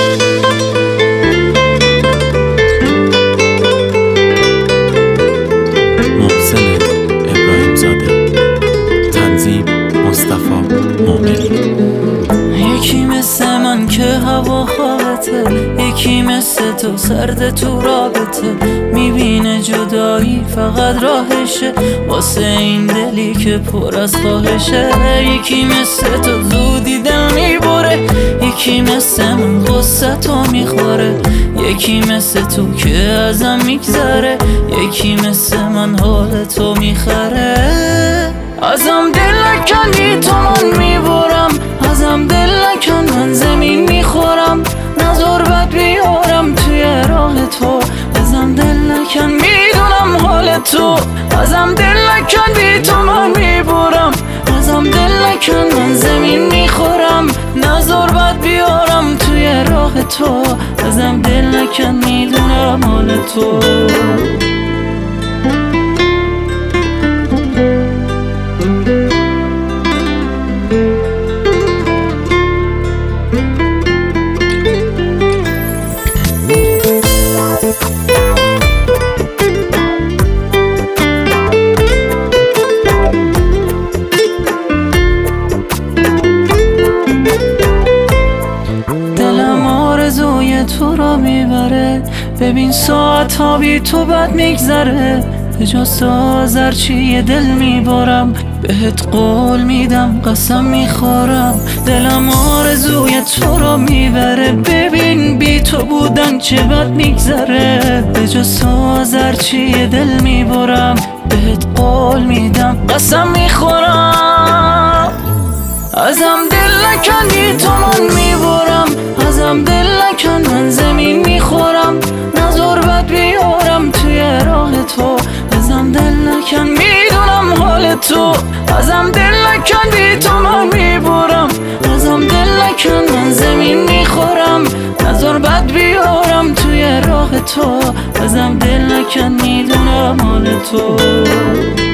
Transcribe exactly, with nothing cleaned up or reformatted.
یکی مثل من که هوا خوابته، یکی مثل تو سرد تو رابطه، میبینه جدایی فقط راهشه واسه این دلی که پر از خواهشه. یکی مثل تو زودی دل میبره، یکی مثل من غصه تو میخوره، یکی مثل تو که ازم میگذره، یکی مثل من حال تو میخره. ازم دل نکنی تو من میبرم، ازم دل نکن من زمین میخورم، نظر بد بیارم توی راه تو. ازم دل نکن میدونم حال تو، ازم دل نکن بی تو من میبرم، ازم دل نکن من زمین میخورم، نظر بد بیارم توی راه تو. ازم دل نکن میدونم حال تو. تو را میبره، ببین ساعت ها بی تو بد میگذره، به جا سازر چی دل میبارم، بهت قول میدم قسم میخورم. دلم آرزوی تو را میبره، ببین بی تو بودن چه بد میگذره، به جا سازر چی دل میبارم، بهت قول میدم قسم میخورم. ازم دل نکنی تو من میبرم، ازم دل نکن من زمین میخورم، نظر بد بیارم توی راه تو. ازم دل نکن میدونم حال تو، ازم دل نکن بی تو من میبرم، ازم دل نکن من زمین میخورم، نظر بد بیارم توی راه تو. ازم دل نکن میدونم حال تو.